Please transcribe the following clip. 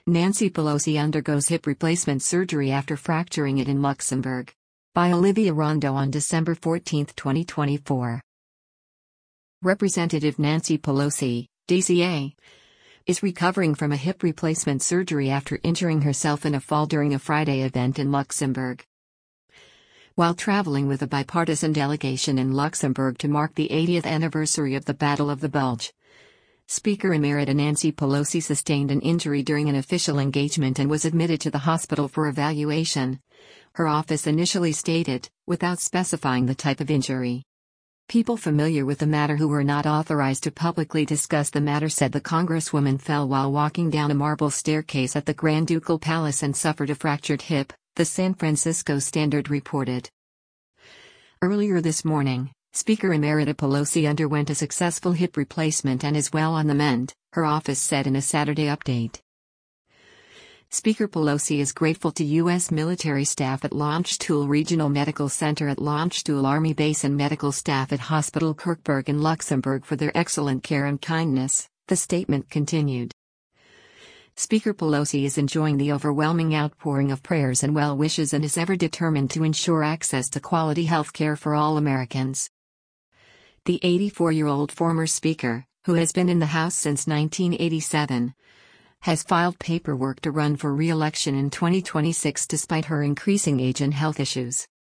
Nancy Pelosi undergoes hip replacement surgery after fracturing it in Luxembourg. By Olivia Rondo on December 14, 2024. Representative Nancy Pelosi, DCA, is recovering from a hip replacement surgery after injuring herself in a fall during a Friday event in Luxembourg. While traveling with a bipartisan delegation in Luxembourg to mark the 80th anniversary of the Battle of the Bulge, Speaker Emerita Nancy Pelosi sustained an injury during an official engagement and was admitted to the hospital for evaluation, her office initially stated, without specifying the type of injury. People familiar with the matter who were not authorized to publicly discuss the matter said the Congresswoman fell while walking down a marble staircase at the Grand Ducal Palace and suffered a fractured hip, the San Francisco Standard reported. Earlier this morning, Speaker Emerita Pelosi underwent a successful hip replacement and is well on the mend, her office said in a Saturday update. Speaker Pelosi is grateful to U.S. military staff at Launchstool Regional Medical Center at Launchstool Army Base and medical staff at Hospital Kirkberg in Luxembourg for their excellent care and kindness, the statement continued. Speaker Pelosi is enjoying the overwhelming outpouring of prayers and well wishes and is ever determined to ensure access to quality health care for all Americans. The 84-year-old former Speaker, who has been in the House since 1987, has filed paperwork to run for re-election in 2026 despite her increasing age and health issues.